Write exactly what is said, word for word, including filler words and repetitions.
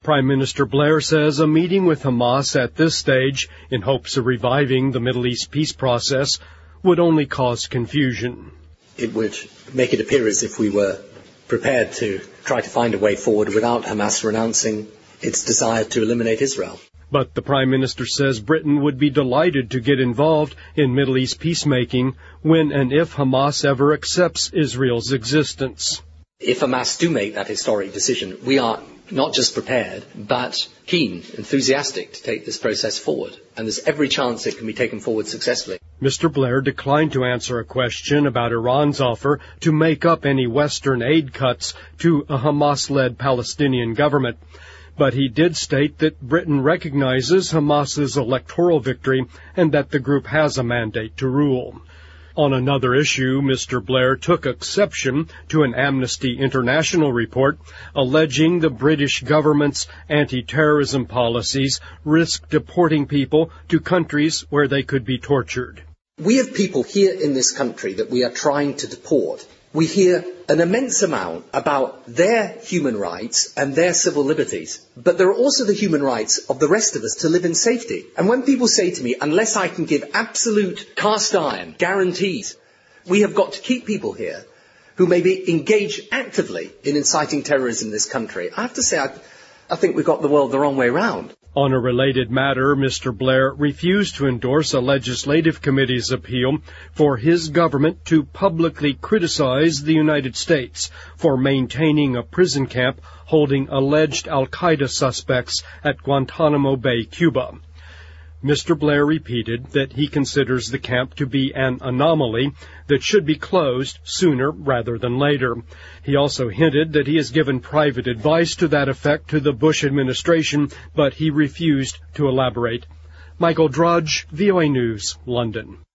Prime Minister Blair says a meeting with Hamas at this stage, in hopes of reviving the Middle East peace process, would only cause confusion. It would make it appear as if we were prepared to try to find a way forward without Hamas renouncing its desire to eliminate Israel. But the Prime Minister says Britain would be delighted to get involved in Middle East peacemaking when and if Hamas ever accepts Israel's existence. If Hamas do make that historic decision, we are not just prepared, but keen, enthusiastic to take this process forward. And there's every chance it can be taken forward successfully. Mister Blair declined to answer a question about Iran's offer to make up any Western aid cuts to a Hamas-led Palestinian government. But he did state that Britain recognizes Hamas's electoral victory and that the group has a mandate to rule. On another issue, Mister Blair took exception to an Amnesty International report alleging the British government's anti-terrorism policies risk deporting people to countries where they could be tortured. We have people here in this country that we are trying to deport. We hear an immense amount about their human rights and their civil liberties, but there are also the human rights of the rest of us to live in safety. And when people say to me, unless I can give absolute cast iron guarantees, we have got to keep people here who may be engaged actively in inciting terrorism in this country, I have to say I, I think we've got the world the wrong way round. On a related matter, Mister Blair refused to endorse a legislative committee's appeal for his government to publicly criticize the United States for maintaining a prison camp holding alleged al-Qaeda suspects at Guantanamo Bay, Cuba. Mister Blair repeated that he considers the camp to be an anomaly that should be closed sooner rather than later. He also hinted that he has given private advice to that effect to the Bush administration, but he refused to elaborate. Michael Drudge, V O A News, London.